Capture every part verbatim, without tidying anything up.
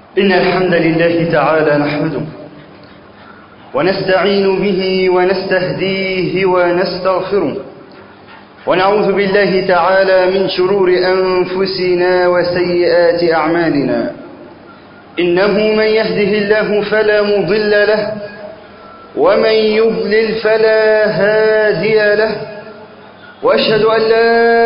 إن الحمد لله تعالى نحمده ونستعين به ونستهديه ونستغفره ونعوذ بالله تعالى من شرور أنفسنا وسيئات أعمالنا. إنه من يهده الله فلا مضل له ومن يضلل فلا هادي له، وأشهد أن لا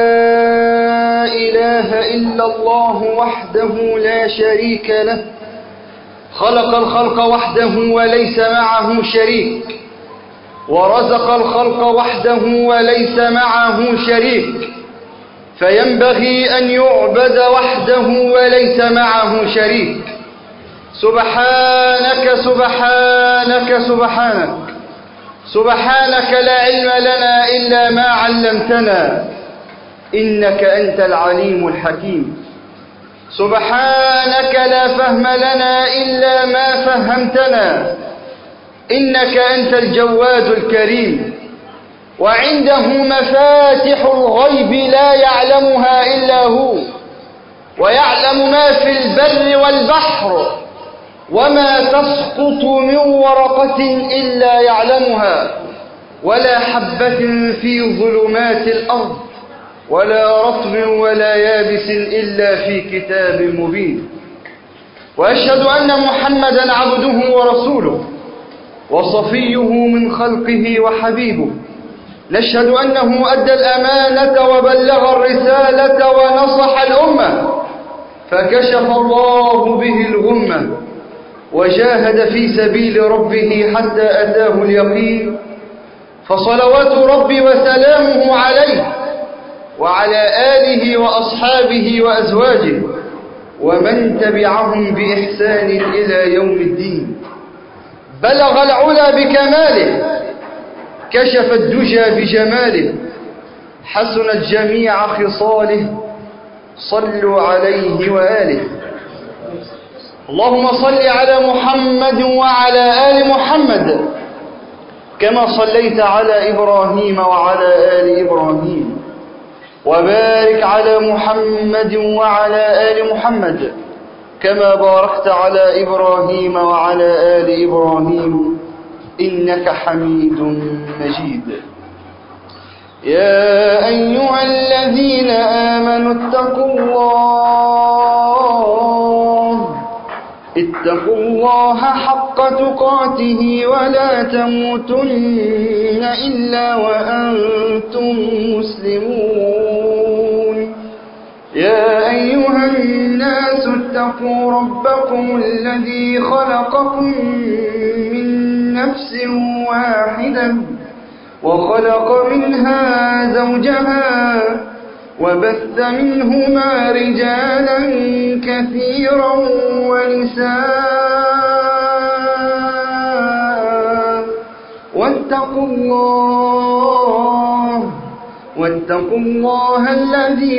إله إلا الله وحده لا شريك له، خلق الخلق وحده وليس معه شريك، ورزق الخلق وحده وليس معه شريك، فينبغي أن يعبد وحده وليس معه شريك. سبحانك سبحانك سبحانك سبحانك لا علم لنا إلا ما علمتنا إنك أنت العليم الحكيم. سبحانك لا فهم لنا إلا ما فهمتنا إنك أنت الجواد الكريم. وعنده مفاتح الغيب لا يعلمها إلا هو، ويعلم ما في البر والبحر، وما تسقط من ورقة إلا يعلمها، ولا حبة في ظلمات الأرض، ولا رطب ولا يابس إلا في كتاب مبين. وأشهد أن محمدا عبده ورسوله وصفيه من خلقه وحبيبه. نشهد أنه أدى الأمانة وبلغ الرسالة ونصح الأمة، فكشف الله به الغمة وجاهد في سبيل ربه حتى أتاه اليقين. فصلوات ربي وسلامه عليه وعلى آله وأصحابه وأزواجه ومن تبعهم بإحسان إلى يوم الدين. بلغ العلا بكماله، كشف الدجى بجماله، حسنت جميع خصاله، صلوا عليه وآله. اللهم صل على محمد وعلى آل محمد كما صليت على إبراهيم وعلى آل إبراهيم، وبارك على محمد وعلى آل محمد كما باركت على إبراهيم وعلى آل إبراهيم إنك حميد مجيد. يا أيها الذين آمنوا اتقوا الله اتقوا الله حق تقاته ولا تموتن إلا وأنتم مسلمون. يا أيها الناس اتقوا ربكم الذي خلقكم من نفس واحدة وخلق منها زوجها وبث منهما رجالا كثيرا ونساء، واتقوا الله واتقوا الله الذي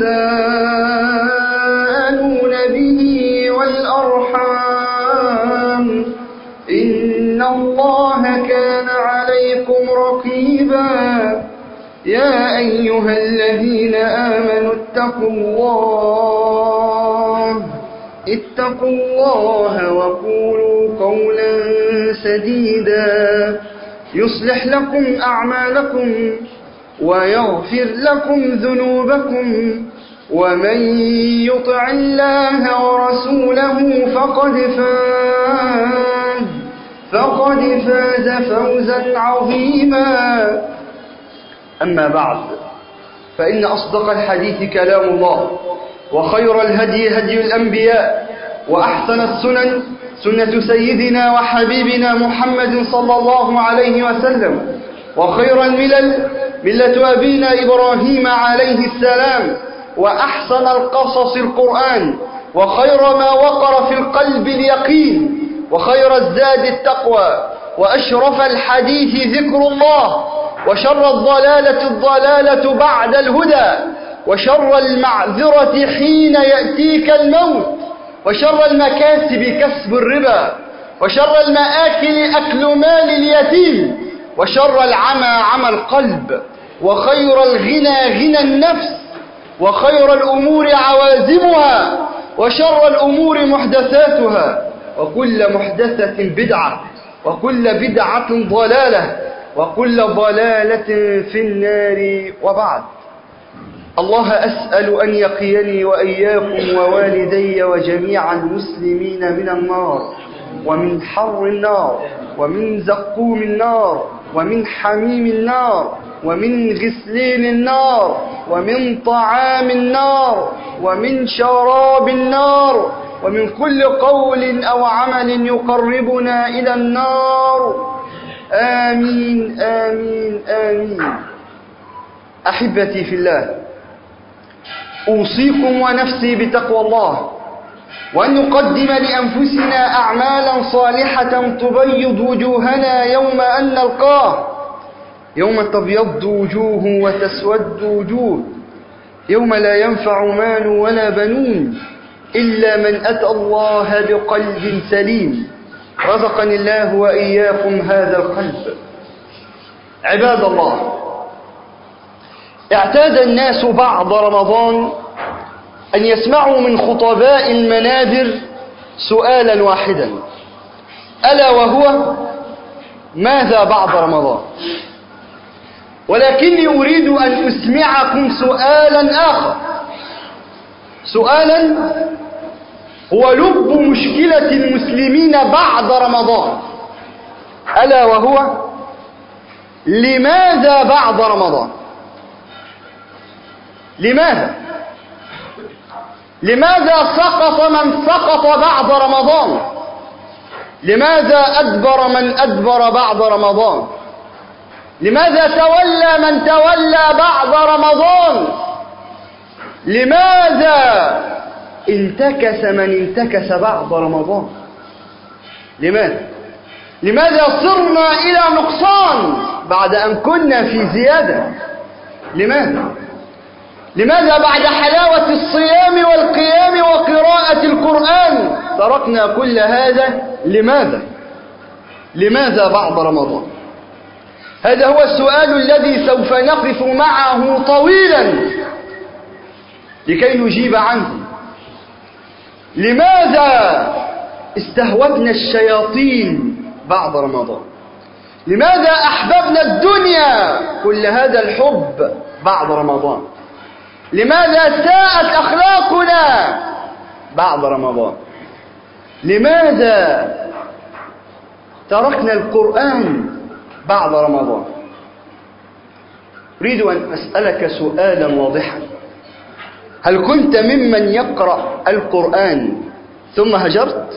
تساءلون به والأرحام، إن الله كان عليكم رقيبا. يا أيها الذين آمنوا اتقوا الله اتقوا الله وقولوا قولا سديدا يصلح لكم أعمالكم ويغفر لكم ذنوبكم، ومن يطع الله ورسوله فقد فاز فقد فاز فوزا عظيما. أما بعد، فإن أصدق الحديث كلام الله، وخير الهدي هدي الأنبياء، وأحسن السنن سنة سيدنا وحبيبنا محمد صلى الله عليه وسلم، وخير الملل ملة أبينا إبراهيم عليه السلام، وأحسن القصص القرآن، وخير ما وقر في القلب اليقين، وخير الزاد التقوى، وأشرف الحديث ذكر الله، وشر الضلالة الضلالة بعد الهدى، وشر المعذرة حين يأتيك الموت، وشر المكاسب كسب الربا، وشر المآكل أكل مال اليتيم، وشر العمى عمى القلب، وخير الغنى غنى النفس، وخير الأمور عوازمها، وشر الأمور محدثاتها وكل محدثة بدعة وكل بدعة ضلالة وكل ضلالة في النار. وبعد، الله أسأل أن يقيني وإياكم ووالدي وجميع المسلمين من النار ومن حر النار ومن زقوم النار ومن حميم النار ومن غسلين النار ومن طعام النار ومن شراب النار ومن كل قول أو عمل يقربنا إلى النار. آمين آمين آمين. أحبتي في الله، أوصيكم ونفسي بتقوى الله، وأن نقدم لأنفسنا أعمالا صالحة تبيض وجوهنا يوم أن نلقاه، يوم تبيض وجوه وتسود وجوه، يوم لا ينفع مال ولا بنون إلا من أتى الله بقلب سليم. رزقني الله وإياكم هذا القلب. عباد الله، اعتاد الناس بعد رمضان أن يسمعوا من خطباء المنابر سؤالا واحدا، ألا وهو: ماذا بعد رمضان؟ ولكني أريد أن أسمعكم سؤالا آخر، سؤالا هو لب مشكلة المسلمين بعد رمضان، ألا وهو: لماذا بعد رمضان؟ لماذا؟ لماذا سقط من سقط بعد رمضان؟ لماذا أدبر من أدبر بعد رمضان؟ لماذا تولى من تولى بعد رمضان؟ لماذا انتكس من انتكس بعد رمضان؟ لماذا؟ لماذا صرنا إلى نقصان بعد أن كنا في زيادة؟ لماذا؟ لماذا بعد حلاوة الصيام والقيام وقراءة القرآن تركنا كل هذا؟ لماذا؟ لماذا بعد رمضان؟ هذا هو السؤال الذي سوف نقف معه طويلا لكي نجيب عنه. لماذا استهوتنا الشياطين بعد رمضان؟ لماذا أحببنا الدنيا كل هذا الحب بعد رمضان؟ لماذا ساءت أخلاقنا بعد رمضان؟ لماذا تركنا القرآن بعد رمضان؟ أريد أن أسألك سؤالا واضحا: هل كنت ممن يقرأ القرآن ثم هجرت؟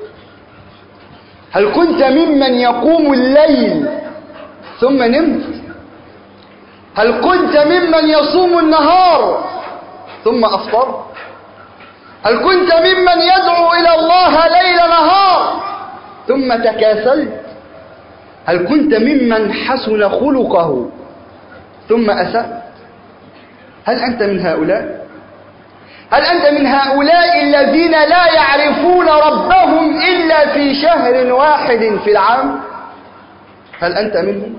هل كنت ممن يقوم الليل ثم نمت؟ هل كنت ممن يصوم النهار ثم أفطرت؟ هل كنت ممن يدعو إلى الله ليل نهار ثم تكاسلت؟ هل كنت ممن حسن خلقه ثم أسأت؟ هل أنت من هؤلاء؟ هل أنت من هؤلاء الذين لا يعرفون ربهم إلا في شهر واحد في العام؟ هل أنت منهم؟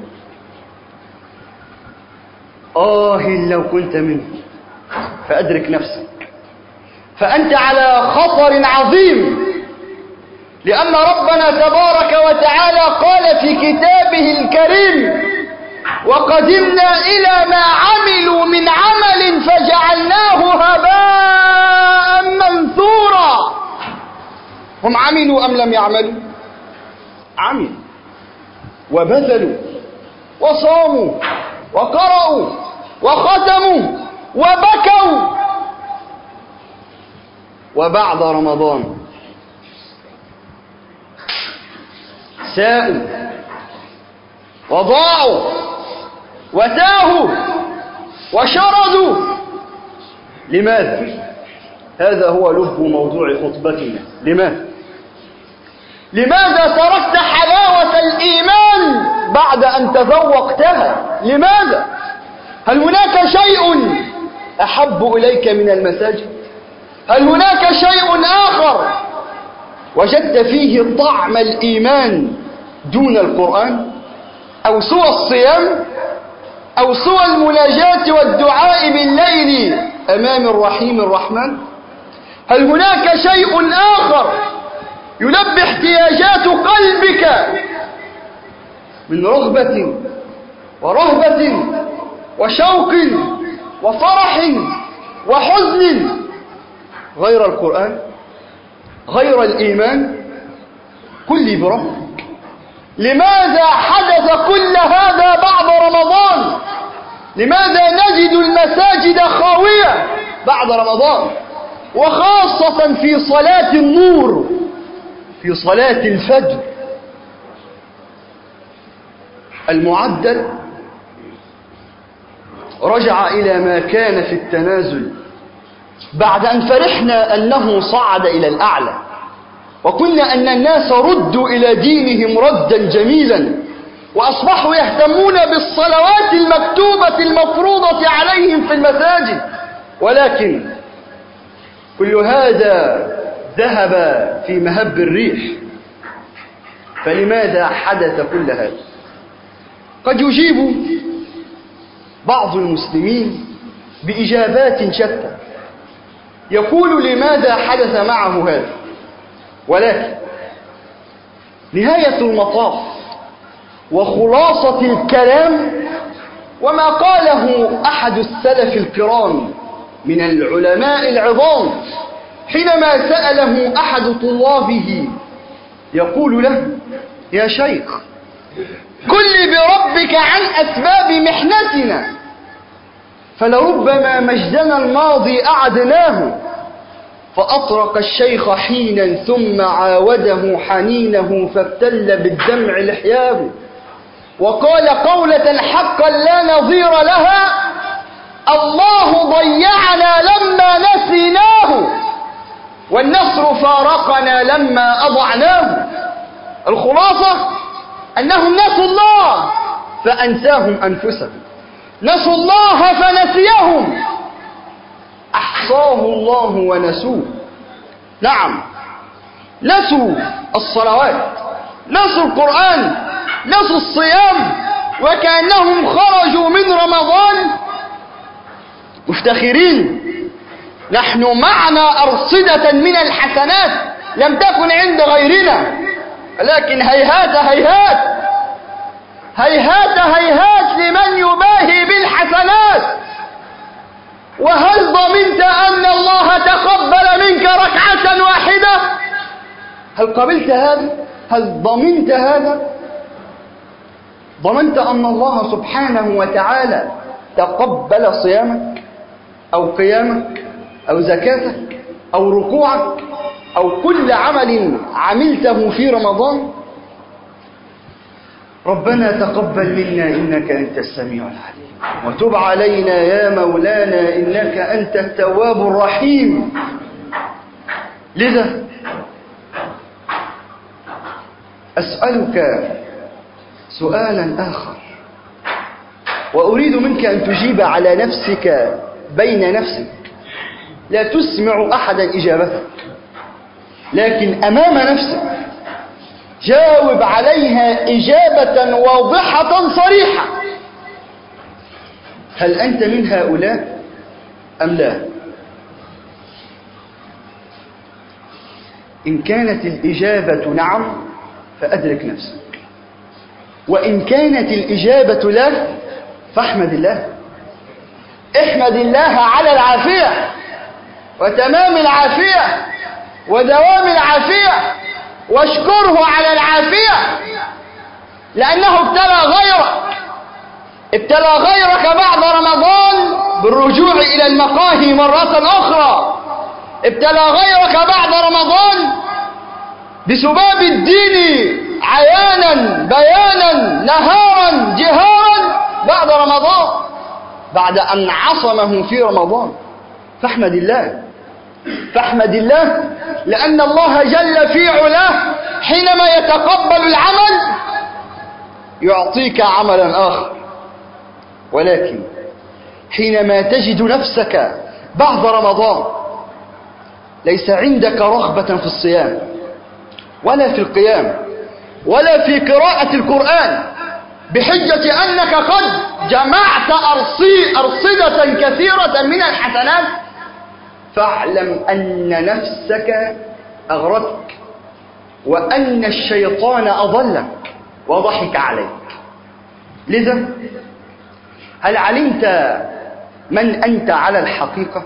آه لو كنت منهم فأدرك نفسك، فأنت على خطر عظيم، لأن ربنا تبارك وتعالى قال في كتابه الكريم: وقدمنا إلى ما عملوا من عمل فجعلناه هباء منثورا. هم عملوا أم لم يعملوا؟ عملوا وبذلوا وصاموا وقرأوا وختموا وبكوا، وبعد رمضان ساءوا وضاعوا وتاهوا وشردوا. لماذا؟ هذا هو لب موضوع خطبتنا. لماذا؟ لماذا تركت حلاوة الإيمان بعد أن تذوقتها؟ لماذا؟ هل هناك شيء أحب إليك من المساجد؟ هل هناك شيء آخر وجدت فيه طعم الإيمان دون القرآن؟ أو سوى الصيام؟ أو سوى المناجاة والدعاء بالليل أمام الرحيم الرحمن؟ هل هناك شيء آخر يلبي احتياجات قلبك من رغبة ورهبة وشوق وفرح وحزن غير القرآن، غير الإيمان؟ قل لي بربك، لماذا حدث كل هذا بعد رمضان؟ لماذا نجد المساجد خاوية بعد رمضان، وخاصة في صلاة النور، في صلاة الفجر؟ المعدل رجع إلى ما كان في التنازل بعد أن فرحنا أنه صعد إلى الأعلى، وكنا أن الناس ردوا إلى دينهم ردا جميلا، وأصبحوا يهتمون بالصلوات المكتوبة المفروضة عليهم في المساجد. ولكن كل هذا ذهب في مهب الريح. فلماذا حدث كل هذا؟ قد يجيب بعض المسلمين بإجابات شتى، يقول لماذا حدث معه هذا، ولكن نهاية المطاف وخلاصة الكلام وما قاله أحد السلف الكرام من العلماء العظام حينما سأله أحد طلابه يقول له: يا شيخ، قل لي بربك عن أسباب محنتنا، فلربما مجدنا الماضي أعدناه. فأطرق الشيخ حينا ثم عاوده حنينه فابتل بالدمع لحياه، وقال قولة حقا لا نظير لها: الله ضيعنا لما نسيناه، والنصر فارقنا لما أضعناه. الخلاصة أنهم نسوا الله فأنساهم أنفسهم، نسوا الله فنسيهم، أحصاه الله ونسوه. نعم، نسوا الصلوات، نسوا القرآن، نسوا الصيام، وكأنهم خرجوا من رمضان مفتخرين: نحن معنا أرصدة من الحسنات لم تكن عند غيرنا. لكن هيهات هيهات هيهات هيهات لمن يباهي بالحسنات. وهل ضمنت أن الله تقبل منك ركعة واحدة؟ هل قبلت هذا؟ هل ضمنت هذا؟ ضمنت أن الله سبحانه وتعالى تقبل صيامك أو قيامك أو زكاتك أو ركوعك أو كل عمل عملته في رمضان؟ ربنا تقبل منا إنك أنت السميع العليم، وتب علينا يا مولانا إنك أنت التواب الرحيم. لذا أسألك سؤالا آخر، وأريد منك أن تجيب على نفسك بين نفسك، لا تسمع أحدا إجابتك، لكن أمام نفسك جاوب عليها إجابة واضحة صريحة: هل أنت من هؤلاء أم لا؟ إن كانت الإجابة نعم فأدرك نفسك، وإن كانت الإجابة لا فاحمد الله. احمد الله على العافية وتمام العافية ودوام العافية، واشكره على العافية، لأنه ابتلى غيرك، ابتلى غيرك بعد رمضان بالرجوع إلى المقاهي مرة أخرى، ابتلى غيرك بعد رمضان بسباب الدين عيانا بيانا نهارا جهارا بعد رمضان، بعد أن عصمه في رمضان. فاحمد الله، فاحمد الله، لأن الله جل في علاه حينما يتقبل العمل يعطيك عملا آخر. ولكن حينما تجد نفسك بعد رمضان ليس عندك رغبة في الصيام ولا في القيام ولا في قراءة القرآن، بحجة أنك قد جمعت أرصدة كثيرة من الحسنات، فاعلم أن نفسك أغرتك وأن الشيطان أضلك وضحك عليك. لذا هل علمت من أنت على الحقيقة؟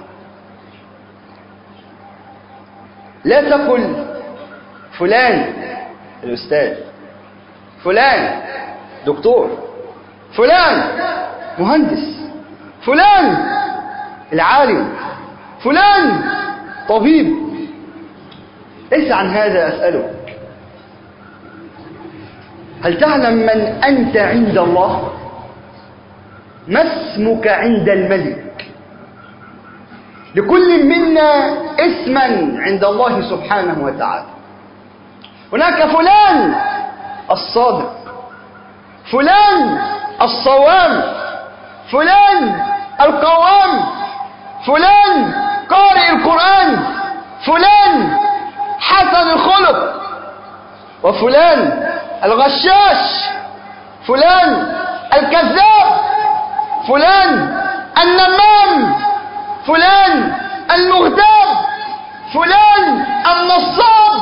لا تقل فلان الأستاذ، فلان دكتور، فلان مهندس، فلان العالم، فلان طبيب. ليس عن هذا أسألك. هل تعلم من أنت عند الله؟ ما اسمك عند الملك؟ لكل منا اسما عند الله سبحانه وتعالى. هناك فلان الصادق، فلان الصوام، فلان القوام، فلان قارئ القرآن، فلان حسن الخلق، وفلان الغشاش، فلان الكذاب، فلان النمام، فلان المغتاب، فلان النصاب.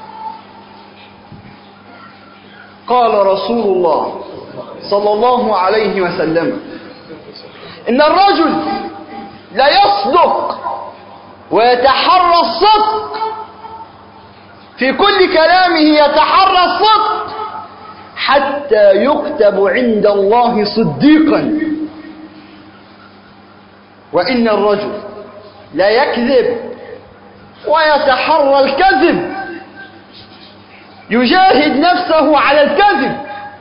قال رسول الله صلى الله عليه وسلم: إن الرجل لا يصدق ويتحرى الصدق، في كل كلامه يتحرى الصدق حتى يكتب عند الله صديقا. وإن الرجل لا يكذب ويتحرى الكذب، يجاهد نفسه على الكذب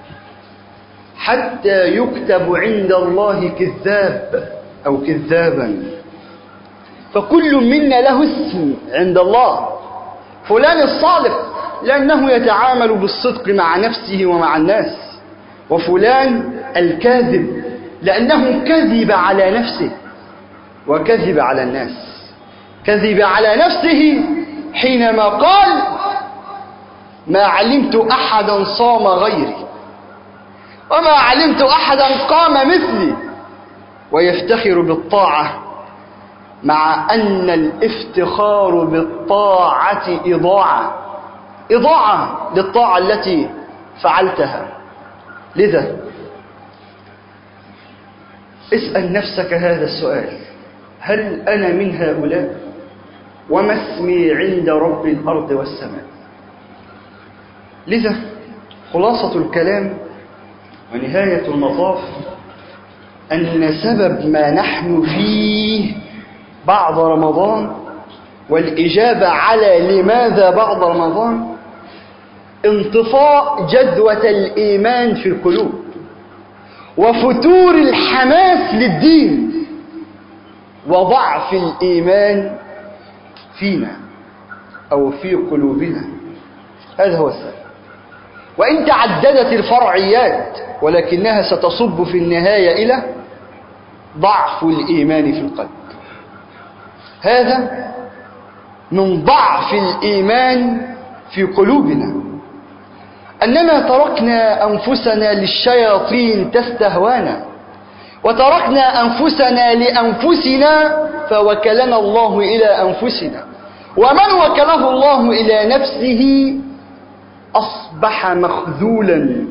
حتى يكتب عند الله كذاب أو كذابا. فكل منا له اسم عند الله. فلان الصادق لأنه يتعامل بالصدق مع نفسه ومع الناس، وفلان الكاذب لأنه كذب على نفسه وكذب على الناس. كذب على نفسه حينما قال: ما علمت أحدا صام غيري وما علمت أحدا قام مثلي، ويفتخر بالطاعة مع أن الافتخار بالطاعة إضاعة إضاعة للطاعة التي فعلتها. لذا اسأل نفسك هذا السؤال: هل أنا من هؤلاء؟ وما اسمي عند رب الأرض والسماء؟ لذا خلاصة الكلام ونهاية المطاف أن سبب ما نحن فيه بعد رمضان والإجابة على لماذا بعد رمضان انطفاء جدوة الإيمان في القلوب وفتور الحماس للدين وضعف الإيمان فينا أو في قلوبنا. هذا هو السبب. وإن تعددت الفرعيات ولكنها ستصب في النهاية إلى ضعف الإيمان في القلب. هذا من ضعف الإيمان في قلوبنا، أننا تركنا أنفسنا للشياطين تستهوانا، وتركنا أنفسنا لأنفسنا فوكلنا الله إلى أنفسنا. ومن وكله الله إلى نفسه أصبح مخذولا.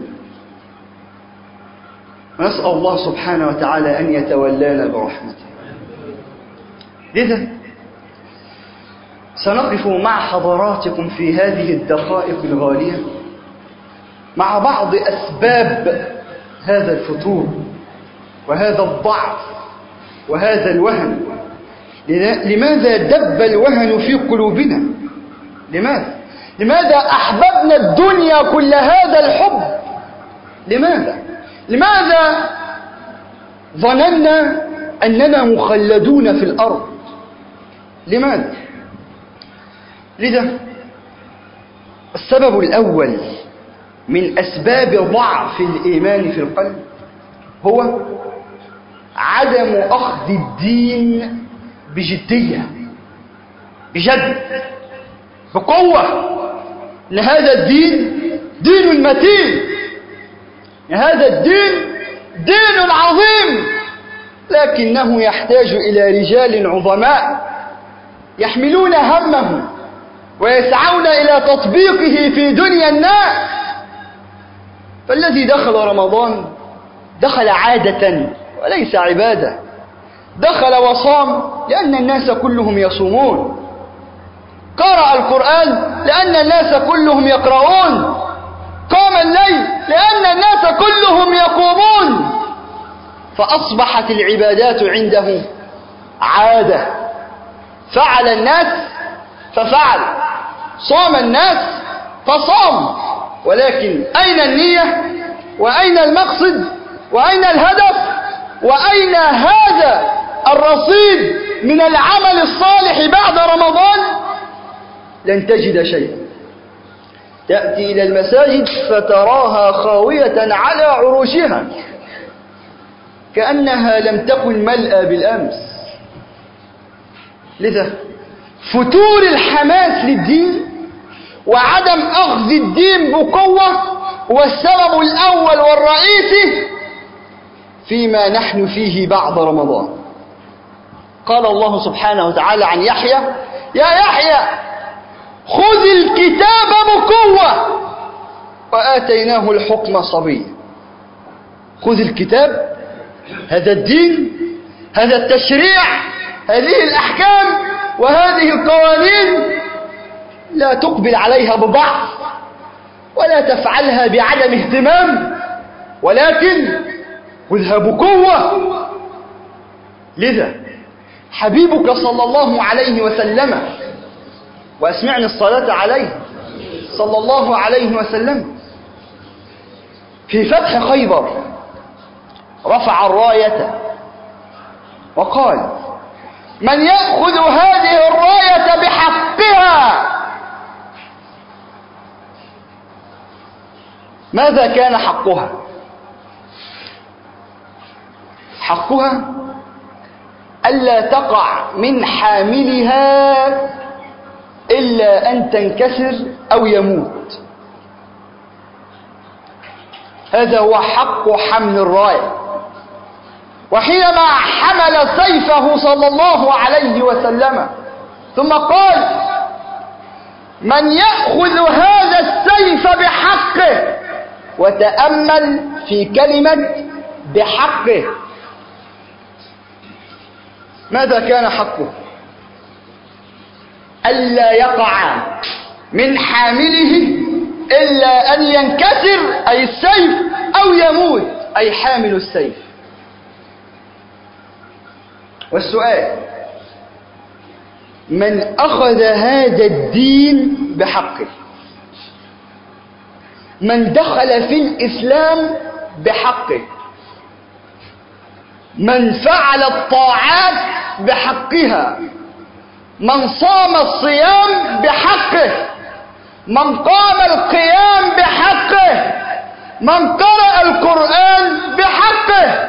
ونسأل الله سبحانه وتعالى أن يتولانا برحمته. لذا سنقف مع حضراتكم في هذه الدقائق الغالية مع بعض أسباب هذا الفتور وهذا الضعف وهذا الوهن. لماذا دب الوهن في قلوبنا؟ لماذا؟ لماذا أحببنا الدنيا كل هذا الحب؟ لماذا؟ لماذا ظننا أننا مخلدون في الأرض؟ لماذا؟ لذا السبب الأول من أسباب ضعف الإيمان في القلب هو عدم أخذ الدين بجدية، بجد، بقوة. إن هذا الدين دين متين، إن هذا الدين دين عظيم، لكنه يحتاج إلى رجال عظماء يحملون همه ويسعون إلى تطبيقه في دنيا الناس. فالذي دخل رمضان دخل عادة وليس عبادة، دخل وصام لأن الناس كلهم يصومون، قرأ القرآن لأن الناس كلهم يقرؤون، قام الليل لأن الناس كلهم يقومون، فأصبحت العبادات عنده عادة. فعل الناس ففعل، صام الناس فصام، ولكن أين النية؟ وأين المقصد؟ وأين الهدف؟ وأين هذا الرصيد من العمل الصالح بعد رمضان؟ لن تجد شيئا. تأتي إلى المساجد فتراها خاوية على عروشها كأنها لم تكن ملأى بالأمس. لذا فتور الحماس للدين وعدم أخذ الدين بقوة هو السبب الأول والرئيسي فيما نحن فيه بعد رمضان. قال الله سبحانه وتعالى عن يحيى: يا يحيى خذ الكتاب بقوة وآتيناه الحكم صبيا. خذ الكتاب، هذا الدين، هذا التشريع، هذه الأحكام وهذه القوانين، لا تقبل عليها بضعف ولا تفعلها بعدم اهتمام، ولكن خذها بقوة. لذا حبيبك صلى الله عليه وسلم، وأسمعني الصلاة عليه صلى الله عليه وسلم، في فتح خيبر رفع الراية وقال: من يأخذ هذه الراية بحقها. ماذا كان حقها؟ حقها ألا تقع من حاملها إلا أن تنكسر أو يموت. هذا هو حق حمل الراية. وحينما حمل سيفه صلى الله عليه وسلم ثم قال: من يأخذ هذا السيف بحقه، وتأمل في كلمة بحقه، ماذا كان حقه؟ ألا يقع من حامله إلا أن ينكسر أي السيف أو يموت أي حامل السيف. والسؤال: من أخذ هذا الدين بحقه؟ من دخل في الإسلام بحقه؟ من فعل الطاعات بحقها؟ من صام الصيام بحقه؟ من قام القيام بحقه؟ من قرأ القرآن بحقه؟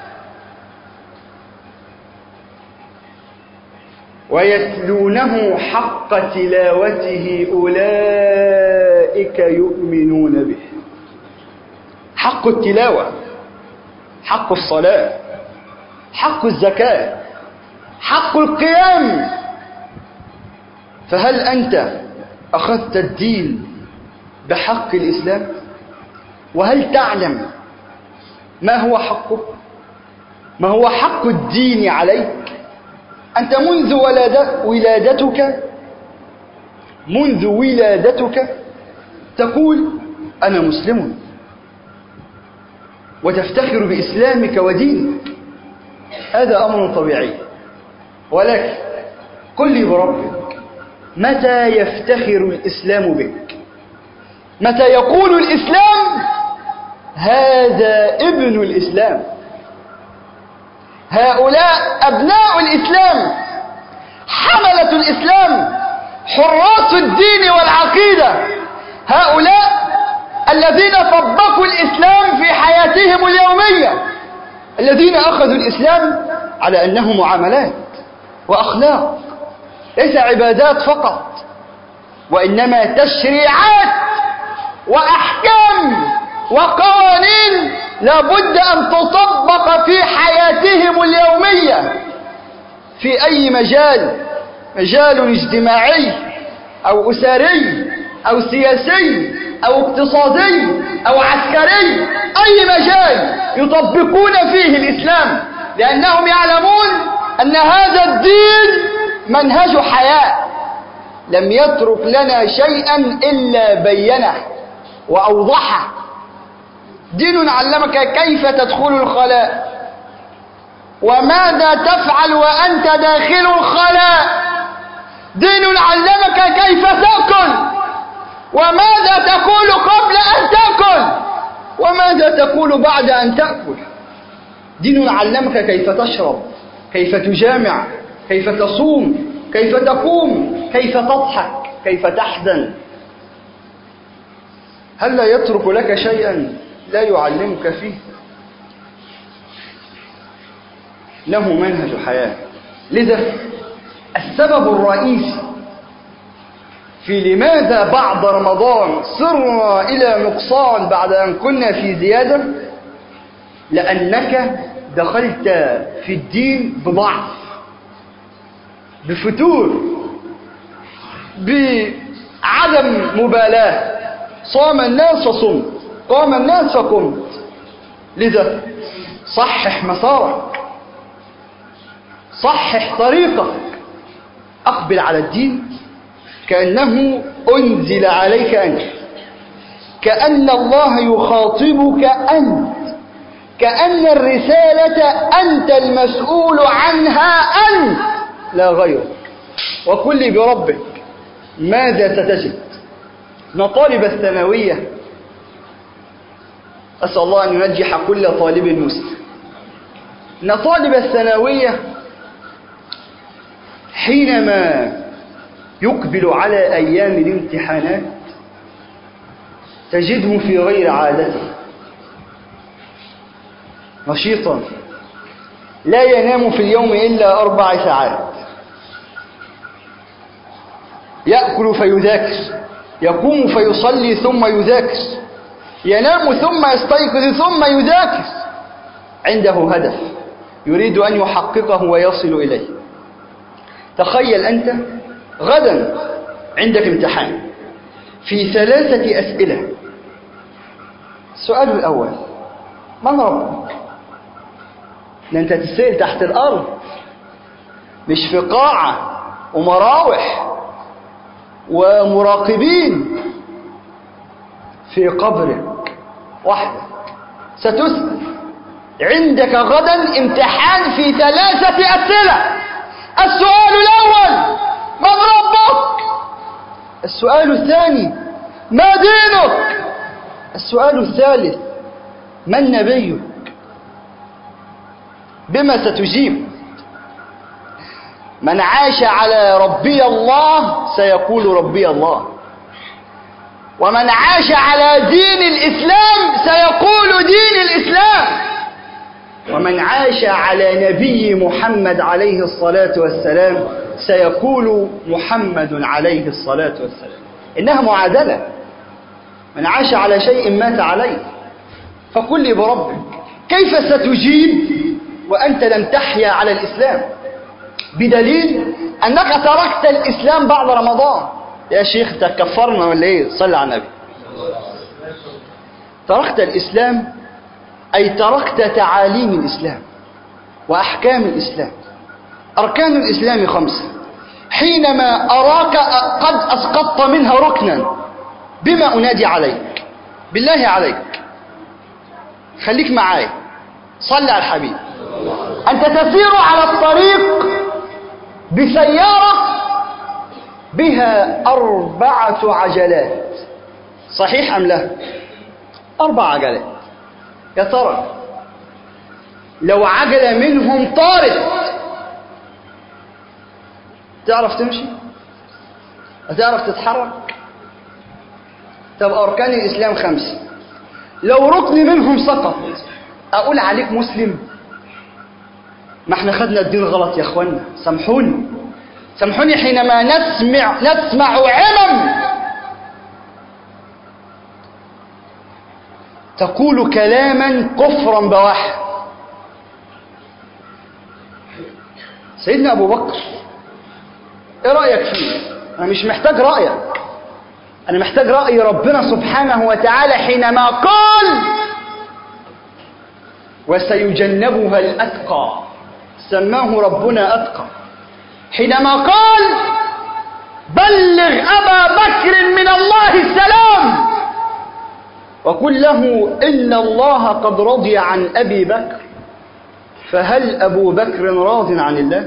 ويتلونه حق تلاوته أولئك يؤمنون به. حق التلاوة، حق الصلاة، حق الزكاة، حق القيام. فهل أنت أخذت الدين بحق الإسلام؟ وهل تعلم ما هو حقه؟ ما هو حق الدين عليك؟ أنت منذ ولادتك منذ ولادتك تقول أنا مسلم، وتفتخر بإسلامك ودينك. هذا أمر طبيعي، ولكن قل لي بربك، متى يفتخر الإسلام بك؟ متى يقول الإسلام هذا ابن الإسلام؟ هؤلاء أبناء الإسلام، حملة الإسلام، حراس الدين والعقيدة، هؤلاء الذين طبقوا الإسلام في حياتهم اليومية، الذين أخذوا الإسلام على أنه معاملات وأخلاق، ليس عبادات فقط، وإنما تشريعات وأحكام وقوانين لا بد أن تطبق في حياتهم اليومية في أي مجال مجال اجتماعي أو أسري أو سياسي أو اقتصادي أو عسكري، أي مجال يطبقون فيه الإسلام، لأنهم يعلمون أن هذا الدين منهج حياة، لم يترك لنا شيئا إلا بينه وأوضحه. دين علمك كيف تدخل الخلاء، وماذا تفعل وأنت داخل الخلاء. دين علمك كيف تأكل، وماذا تقول قبل أن تأكل، وماذا تقول بعد أن تأكل. دين علمك كيف تشرب، كيف تجامع، كيف تصوم، كيف تقوم، كيف تضحك، كيف تحزن. هل لا يترك لك شيئا لا يعلمك فيه؟ له منهج حياة. لذا السبب الرئيسي في لماذا بعد رمضان صرنا إلى نقصان بعد أن كنا في زيادة، لأنك دخلت في الدين بضعف، بفتور، بعدم مبالاة. صام الناس فصمت، قام الناس فقمت. لذا صحح مسارك، صحح طريقك، أقبل على الدين كأنه أنزل عليك أنت، كأن الله يخاطبك أنت، كأن الرسالة أنت المسؤول عنها أنت لا غيرك. وقل لي بربك ماذا ستجد. نطالب الثانوية، أسأل الله أن ينجح كل طالب مسلم. نطالب الثانوية حينما يقبل على أيام الامتحانات تجده في غير عادته، نشيطا، لا ينام في اليوم إلا أربع ساعات، يأكل فيذاكر، يقوم فيصلي ثم يذاكر، ينام ثم يستيقظ ثم يذاكر. عنده هدف يريد أن يحققه ويصل إليه. تخيل أنت غدا عندك امتحان في ثلاثة أسئلة. السؤال الأول: من ربك؟ أنت تسأل تحت الأرض، مش في قاعة ومراوح ومراقبين، في قبرك وحدك ستسأل. عندك غدا امتحان في ثلاثة أسئلة. السؤال الأول: من ربك؟ السؤال الثاني: ما دينك؟ السؤال الثالث: من نبيك؟ بما ستجيب؟ من عاش على ربي الله سيقول ربي الله، ومن عاش على دين الإسلام سيقول دين الإسلام، ومن عاش على نبي محمد عليه الصلاة والسلام سيقول محمد عليه الصلاة والسلام. إنها معادلة، من عاش على شيء مات عليه. فقل لي بربك كيف ستجيب وأنت لم تحيا على الإسلام؟ بدليل أنك تركت الإسلام بعد رمضان. يا شيخ تكفرنا ولا إيه؟ صلى على النبي. تركت الإسلام أي تركت تعاليم الإسلام وأحكام الإسلام. أركان الإسلام خمسة، حينما أراك قد أسقطت منها ركنا بما أنادي عليك، بالله عليك خليك معاي، صل على الحبيب. أنت تسير على الطريق بسيارة بها أربعة عجلات، صحيح أم لا؟ أربع عجلات. يا ترى لو عجلة منهم طارت تعرف تمشي؟ هتعرف تتحرك؟ طب أركان الإسلام خمسة، لو ركن منهم سقط أقول عليك مسلم؟ ما احنا خدنا الدين غلط يا اخوانا، سامحوني سامحوني حينما نسمع نسمع عمم تقول كلاما كفرا بواحد. سيدنا أبو بكر ايه رأيك فيه؟ انا مش محتاج رأيك، انا محتاج رأي ربنا سبحانه وتعالى حينما قال وسيجنبها الأتقى، سماه ربنا أتقى، حينما قال بلغ أبا بكر من الله السلام وقل له إن الله قد رضي عن أبي بكر. فهل أبو بكر راض عن الله؟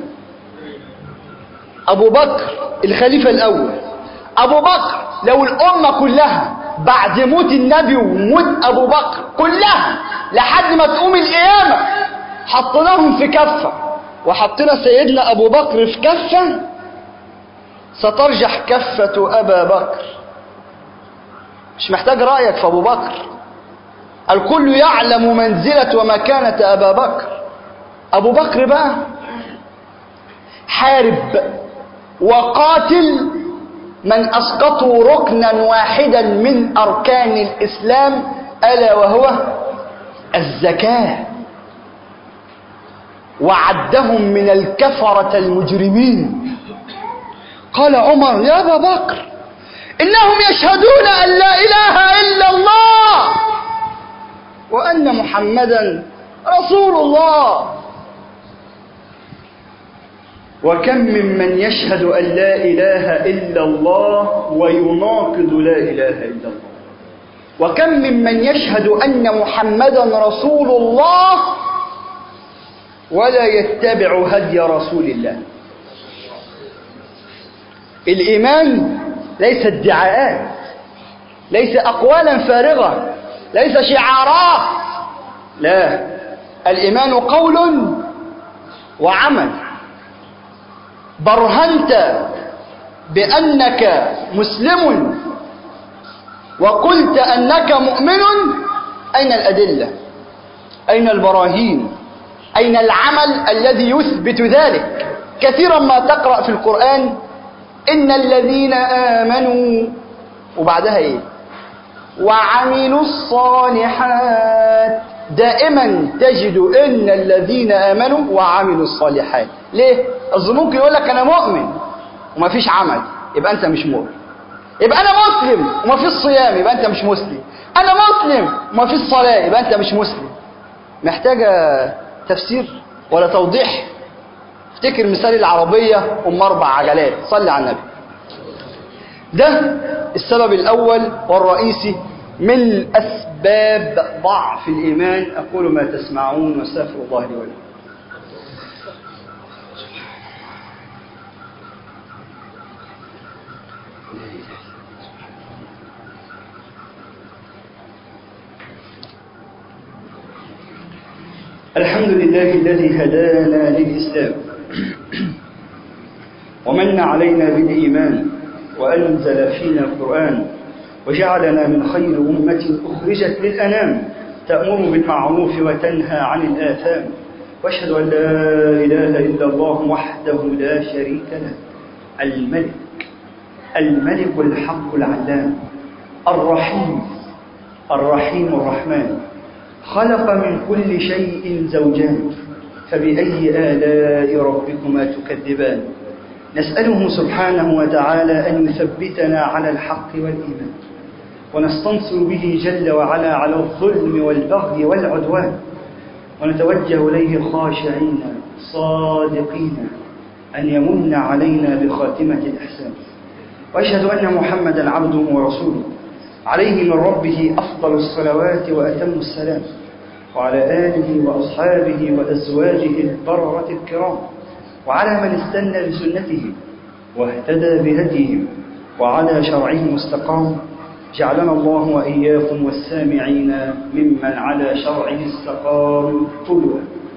أبو بكر الخليفة الأول، أبو بكر لو الأمة كلها بعد موت النبي وموت أبو بكر كلها لحد ما تقوم القيامة حطناهم في كفة وحطنا سيدنا أبو بكر في كفة، سترجح كفة أبا بكر. مش محتاج رأيك في أبو بكر، الكل يعلم منزلة ومكانة أبا بكر. أبو بكر بقى حارب وقاتل من أسقطوا ركنا واحدا من أركان الإسلام ألا وهو الزكاة، وعدهم من الكفرة المجرمين. قال عمر يا أبا بكر إنهم يشهدون أن لا إله إلا الله وأن محمدا رسول الله، وكم ممن يشهد أن لا إله إلا الله ويناقض لا إله إلا الله، وكم ممن يشهد أن محمدا رسول الله ولا يتبع هدي رسول الله. الإيمان ليس ادعاءات، ليس أقوالا فارغة، ليس شعارات، لا، الإيمان قول وعمل. برهنت بأنك مسلم وقلت أنك مؤمن، أين الأدلة؟ أين البراهين؟ أين العمل الذي يثبت ذلك؟ كثيرا ما تقرأ في القرآن إن الذين آمنوا وبعدها إيه؟ وعملوا الصالحات. دائما تجد إن الذين آمنوا وعملوا الصالحات. ليه؟ الظنوك يقول لك أنا مؤمن وما فيش عمل، يبقى أنت مش مؤمن. يبقى أنا مسلم وما فيش صيام، يبقى أنت مش مسلم. أنا مسلم وما فيش صلاة، يبقى أنت مش مسلم. محتاجة تفسير ولا توضيح؟ افتكر مثال العربية أم أربع عجلات، صلي على النبي. ده السبب الأول والرئيسي من أسباب ضعف الإيمان. أقول ما تسمعون واستغفر الله لي ولكم. الحمد لله الذي هدانا للإسلام ومن علينا بالإيمان وأنزل فينا القرآن وجعلنا من خير أمة أخرجت للأنام تأمر بالمعروف وتنهى عن الآثام، وأشهد أن لا إله إلا الله وحده لا شريك له، الملك الملك الحق العلام الرحيم الرحيم الرحمن، خلق من كل شيء زوجان فبأي آلاء ربكما تكذبان. نسأله سبحانه وتعالى أن يثبتنا على الحق والإيمان، ونستنصر به جل وعلا على الظلم والبغي والعدوان، ونتوجه إليه خاشعين صادقين أن يمن علينا بخاتمة الإحسان. وأشهد أن محمدا عبده ورسوله عليه من ربه أفضل الصلوات وأتم السلام، وعلى آله وأصحابه وأزواجه البررة الكرام، وعلى من استنى بسنته واهتدى بهديهم وعلى شرعه استقام. جعلنا الله وإياكم والسامعين ممن على شرعه استقام قدوة.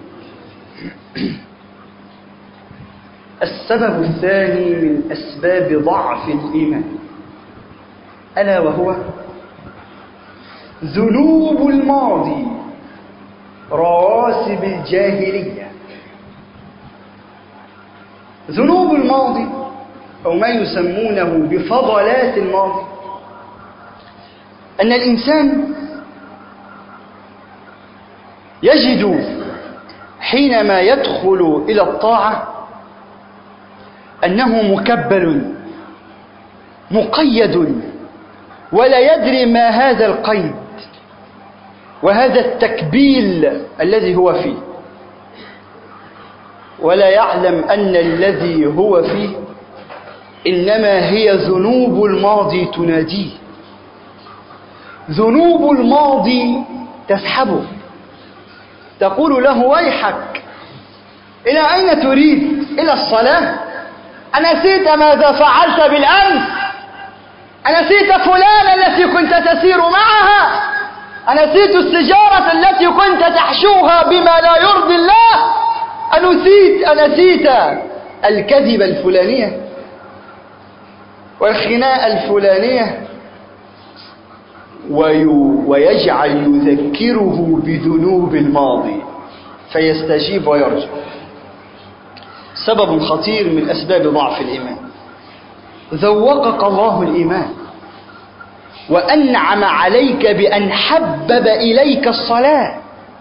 السبب الثاني من أسباب ضعف الإيمان ألا وهو ذنوب الماضي، رواسب الجاهلية. ذنوب الماضي أو ما يسمونه بفضلات الماضي، أن الإنسان يجد حينما يدخل إلى الطاعة أنه مكبل مقيد ولا يدري ما هذا القيد وهذا التكبيل الذي هو فيه، ولا يعلم أن الذي هو فيه إنما هي ذنوب الماضي تناديه، ذنوب الماضي تسحبه، تقول له ويحك، إلى أين تريد؟ إلى الصلاة؟ أنسيت ماذا فعلت بالأمس؟ أنسيت فلانة التي كنت تسير معها؟ أنسيت السجارة التي كنت تحشوها بما لا يرضي الله؟ أنسيت أنسيت الكذبة الفلانية والخناء الفلانية؟ ويجعل يذكره بذنوب الماضي فيستجيب ويرجع. سبب خطير من أسباب ضعف الإيمان. ذوقك الله الإيمان وأنعم عليك بأن حبب إليك الصلاة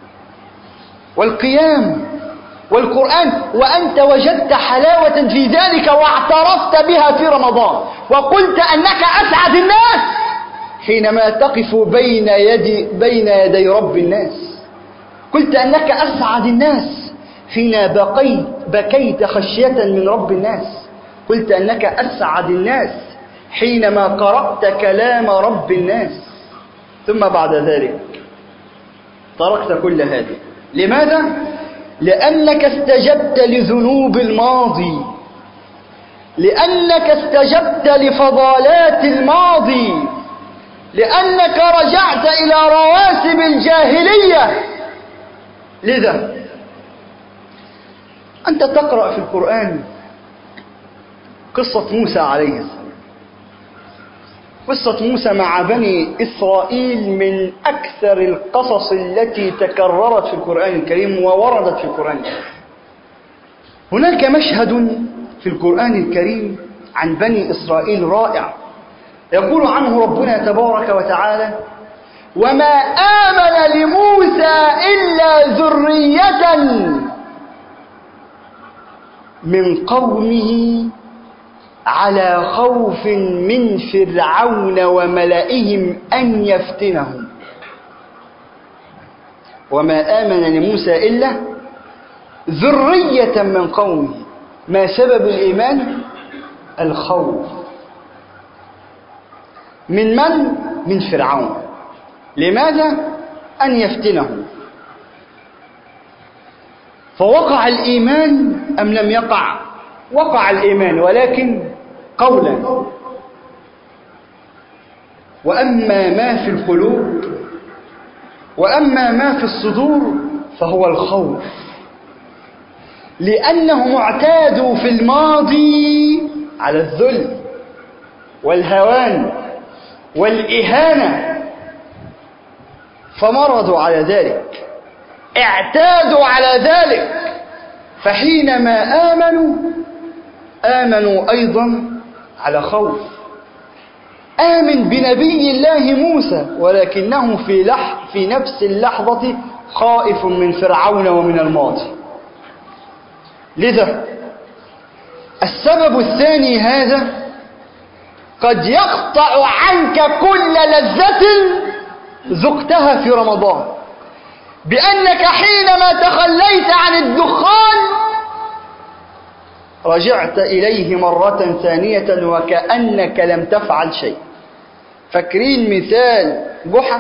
والقيام والقرآن، وأنت وجدت حلاوة في ذلك واعترفت بها في رمضان، وقلت أنك أسعد الناس حينما تقف بين يدي بين يدي رب الناس. قلت أنك أسعد الناس حين بقيت بكيت خشية من رب الناس. قلت أنك أسعد الناس حينما قرأت كلام رب الناس. ثم بعد ذلك تركت كل هذا. لماذا؟ لأنك استجبت لذنوب الماضي، لأنك استجبت لفضالات الماضي، لأنك رجعت إلى رواسب الجاهلية. لذا أنت تقرأ في القرآن قصة موسى عليه السلام. قصة موسى مع بني إسرائيل من أكثر القصص التي تكررت في القرآن الكريم ووردت في القرآن الكريم. هناك مشهد في القرآن الكريم عن بني إسرائيل رائع، يقول عنه ربنا تبارك وتعالى: وما آمن لموسى إلا ذرية من قومه على خوف من فرعون وملئهم أن يفتنهم. وما آمن لموسى إلا ذرية من قومه. ما سبب الإيمان؟ الخوف. من من؟ من فرعون. لماذا؟ أن يفتنهم. فوقع الإيمان أم لم يقع؟ وقع الإيمان ولكن قولا. وأما ما في القلوب وأما ما في الصدور فهو الخوف، لأنهم اعتادوا في الماضي على الذل والهوان والإهانة فمرضوا على ذلك، اعتادوا على ذلك. فحينما آمنوا آمنوا أيضا على خوف. آمن بنبي الله موسى ولكنه في لح في نفس اللحظة خائف من فرعون ومن الماضي. لذا السبب الثاني هذا قد يقطع عنك كل لذة ذقتها في رمضان، بأنك حينما تخليت عن الدخان رجعت إليه مرة ثانية وكأنك لم تفعل شيء. فاكرين مثال جحا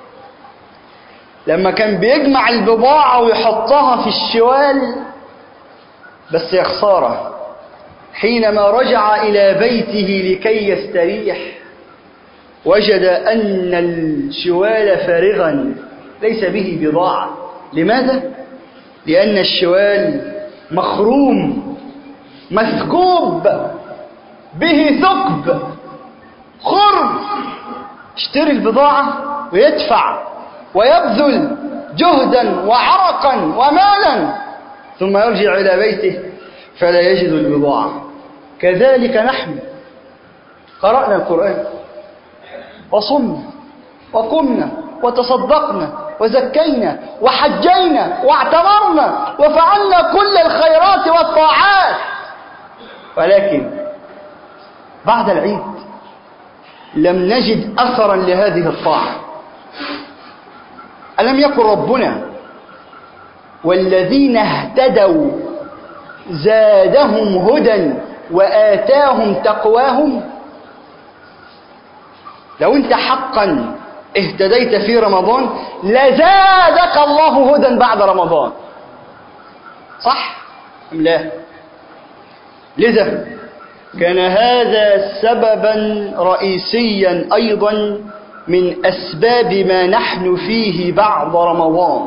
لما كان بيجمع البضاعة ويحطها في الشوال؟ بس يا خسارة، حينما رجع إلى بيته لكي يستريح وجد أن الشوال فارغا ليس به بضاعة. لماذا؟ لأن الشوال مخروم مثقوب به ثقب خرم. اشتري البضاعة ويدفع ويبذل جهدا وعرقا ومالا ثم يرجع إلى بيته فلا يجد البضاعة. كذلك نحن قرأنا القرآن وصمنا وقمنا وتصدقنا وزكينا وحجينا واعتمرنا وفعلنا كل الخيرات والطاعات، ولكن بعد العيد لم نجد أثرا لهذه الطاعة. ألم يقل ربنا والذين اهتدوا زادهم هدى وآتاهم تقواهم؟ لو أنت حقا اهتديت في رمضان لزادك الله هدى بعد رمضان، صح أم لا؟ لذا كان هذا سببا رئيسيا أيضا من أسباب ما نحن فيه بعد رمضان،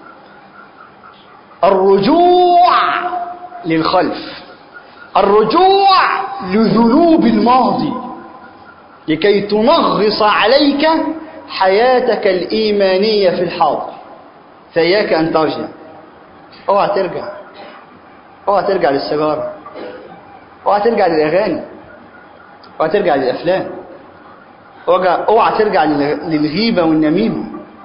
الرجوع للخلف، الرجوع لذنوب الماضي لكي تنغص عليك حياتك الإيمانية في الحاضر. فإياك أن ترجع، اوعى ترجع، اوعى ترجع للسيجارة، اوعى ترجع للأغاني، اوعى ترجع للأفلام، اوعى ترجع للغيبة والنميمة.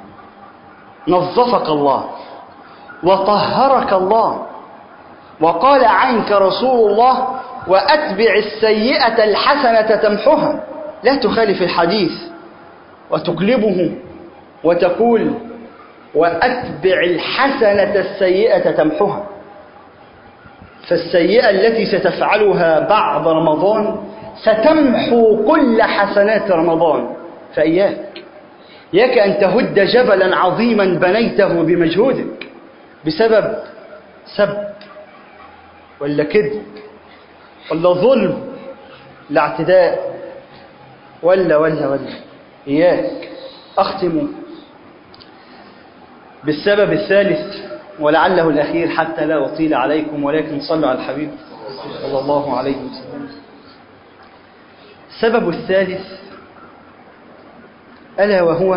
نظفك الله وطهرك الله، وقال عنك رسول الله وأتبع السيئة الحسنة تمحها. لا تخالف الحديث وتقلبه وتقول وأتبع الحسنة السيئة تمحها، فالسيئة التي ستفعلها بعد رمضان ستمحو كل حسنات رمضان. فإياك إياك أن تهد جبلا عظيما بنيته بمجهودك بسبب سب ولا كذب ولا ظلم ولا اعتداء ولا ولا ولا إياك. أختم بالسبب الثالث ولعله الأخير حتى لا أطيل عليكم، ولكن صلوا على الحبيب صلى الله عليه وسلم. السبب الثالث ألا وهو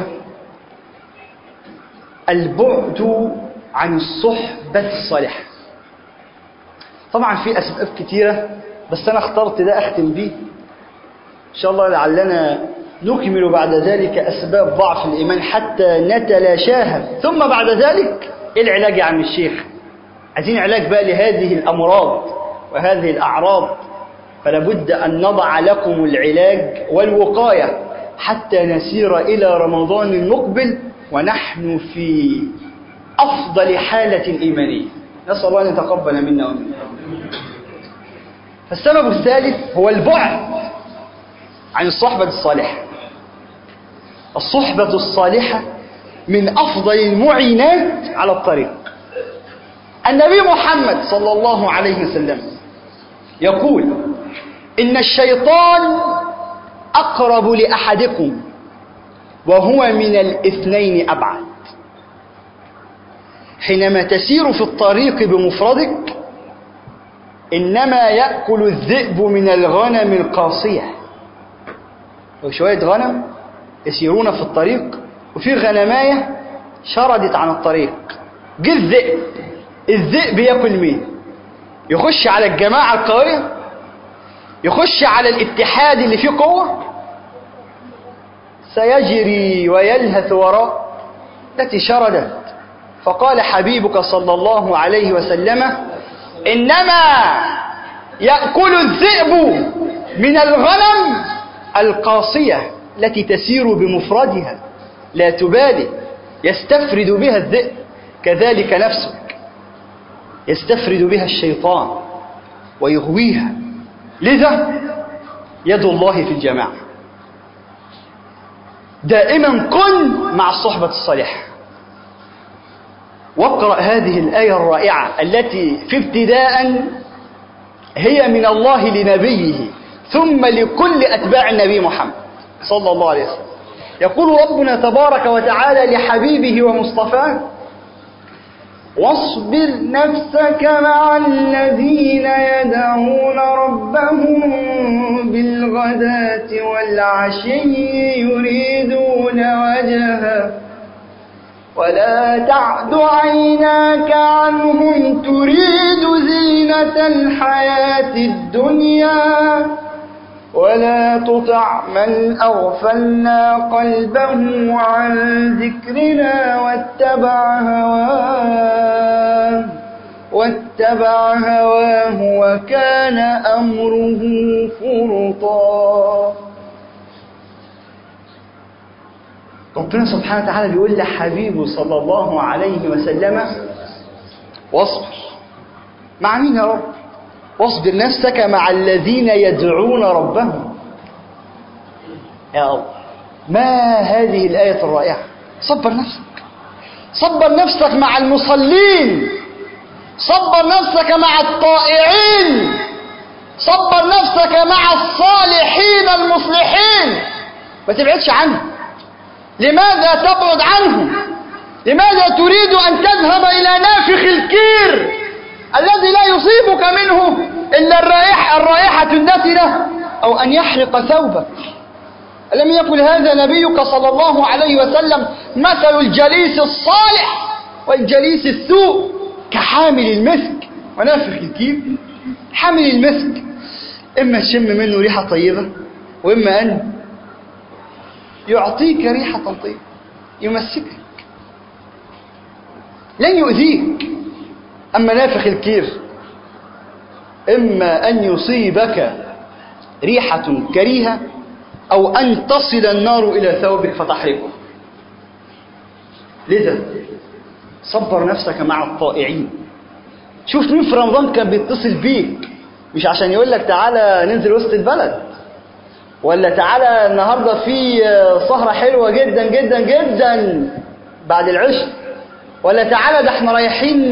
البعد عن الصحبة الصالحة. طبعا في أسباب كثيرة بس أنا اخترت ده أختم به إن شاء الله، لعلنا نكمل بعد ذلك أسباب ضعف الإيمان حتى نتلاشاها. ثم بعد ذلك العلاج يا عم الشيخ، عايزين علاج بقى لهذه الأمراض وهذه الأعراض، فلا بد أن نضع لكم العلاج والوقاية حتى نسير إلى رمضان المقبل ونحن في أفضل حالة إيمانية. نسأل الله أن يتقبل منا ومنكم. فالسبب الثالث هو البعد عن الصحبة الصالحة. الصحبة الصالحة من أفضل المعينات على الطريق. النبي محمد صلى الله عليه وسلم يقول إن الشيطان أقرب لأحدكم وهو من الاثنين أبعد. حينما تسير في الطريق بمفردك إنما يأكل الذئب من الغنم القاصية. وشوية غنم يسيرون في الطريق وفي غنماية شردت عن الطريق، جه الذئب. الذئب يأكل مين؟ يخش على الجماعة القوية، يخش على الاتحاد اللي فيه قوة، سيجري ويلهث وراء التي شردت. فقال حبيبك صلى الله عليه وسلم إنما يأكل الذئب من الغنم القاصية التي تسير بمفردها لا تبالي، يستفرد بها الذئب. كذلك نفسك يستفرد بها الشيطان ويغويها. لذا يد الله في الجماعة. دائما كن مع الصحبة الصالحة. واقرأ هذه الآية الرائعة التي في ابتداء هي من الله لنبيه ثم لكل أتباع النبي محمد صلى الله عليه وسلم. يقول ربنا تبارك وتعالى لحبيبه ومصطفاه واصبر نفسك مع الذين يدعون ربهم بالغداة والعشي يريدون وجهه ولا تعد عيناك عنهم تريد زينة الحياة الدنيا ولا تطع من أغفلنا قلبه عن ذكرنا واتبع هواه واتبع هواه وكان أمره فرطا. ربنا سبحانه وتعالى بيقول لحبيبه صلى الله عليه وسلم واصبر. مع مين يا رب؟ واصبر نفسك مع الذين يدعون ربهم. يا الله، ما هذه الآية الرائعة. صبر نفسك، صبر نفسك مع المصلين، صبر نفسك مع الطائعين، صبر نفسك مع الصالحين المصلحين. ما تبعدش عنه. لماذا تبعد عنه؟ لماذا تريد أن تذهب إلى نافخ الكير الذي لا يصيبك منه إلا الرائحة, الرائحة النتنة، أو أن يحرق ثوبك؟ ألم يقل هذا نبيك صلى الله عليه وسلم مثل الجليس الصالح والجليس السوء كحامل المسك ونافخ الكير؟ حامل المسك إما تشم منه ريحة طيبة، وإما أن يعطيك ريحة طيبة يمسكك، لن يؤذيك. أما نافخ الكير إما أن يصيبك ريحة كريهة، أو أن تصل النار إلى ثوبك فتحرقه. لذا صبر نفسك مع الطائعين. شوف مين في رمضان كان بيتصل بيك، مش عشان يقول لك تعالى ننزل وسط البلد، ولا تعالى النهاردة في سهرة حلوة جدا جدا جدا بعد العشاء، ولا تعالى ده احنا رايحين.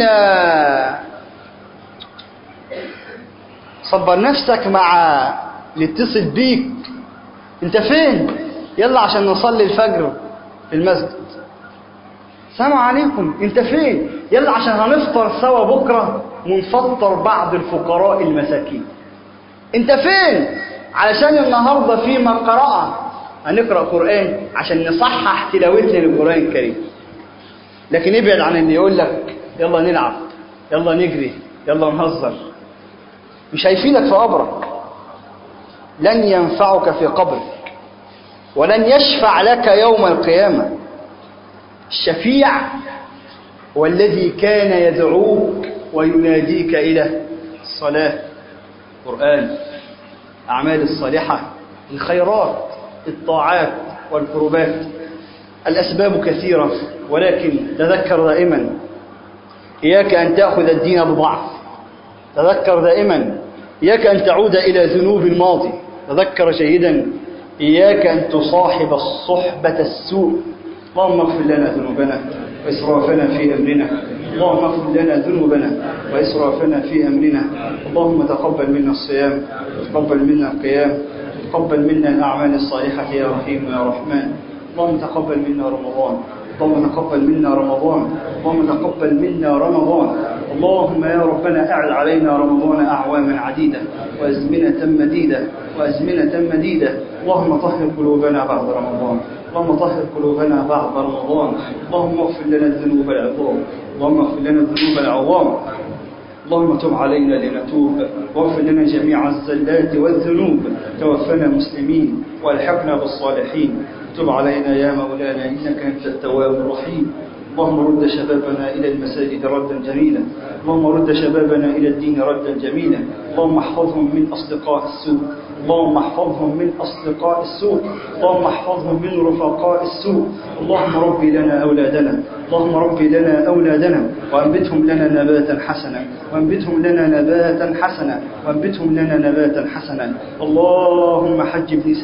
صبر نفسك مع اللي يتصل بيك. انت فين؟ يلا عشان نصلي الفجر في المسجد. السلام عليكم، انت فين؟ يلا عشان هنفطر سوا بكرة ونفطر بعض الفقراء المساكين. انت فين؟ علشان النهاردة في مقرأة هنقرأ قرآن عشان نصحح تلاوتنا للقرآن الكريم. لكن ابعد عن اللي يقول لك يلا نلعب، يلا نجري، يلا نهزر. مش هيفيدك في قبرك، لن ينفعك في قبرك، ولن يشفع لك يوم القيامة. الشفيع هو الذي كان يدعوك ويناديك إلى الصلاة، القرآن، الأعمال الصالحة، الخيرات، الطاعات والقربات. الأسباب كثيرة، ولكن تذكر دائما إياك أن تأخذ الدين بضعف. تذكر دائما إياك أن تعود إلى ذنوب الماضي. تذكر جيدا إياك أن تصاحب الصحبة السوء. اللهم اغفر لنا ذنوبنا وإسرافنا في أمرنا. اللهم اغفر لنا ذنوبنا وإسرافنا في أمرنا. اللهم تقبل منا الصيام، تقبل منا القيام، تقبل منا الأعمال الصالحة يا رحيم يا رحمن. اللهم تقبل منا رمضان، اللهم تقبل منا رمضان، اللهم تقبل منا رمضان. اللهم يا ربنا أعد علينا رمضان أعواما عديدة وأزمنة مديدة وأزمنة مديدة. اللهم طهر قلوبنا بعد رمضان، اللهم طهر قلوبنا بعد رمضان. اللهم اغفر لنا الذنوب العظام، اللهم اغفر لنا الذنوب العظام. اللهم تب علينا لنتوب، واغفر لنا جميع الزلات والذنوب. توفنا مسلمين والحقنا بالصالحين. تب علينا يا مولانا إنك أنت التواب الرحيم. اللهم رد شبابنا إلى المساجد ردا جميلا، اللهم رد شبابنا إلى الدين ردا جميلا. اللهم احفظهم من أصدقاء السوء، اللهم احفظهم من أصدقاء السوء، اللهم احفظهم من رفقاء السوء. اللهم ربي لنا أولادنا، اللهم ربي لنا أولادنا وأنبتهم لنا نباتا حسنا، وأنبتهم لنا نباتا حسنا، وأنبتهم لنا نباتا حسنا. اللهم حجب نساء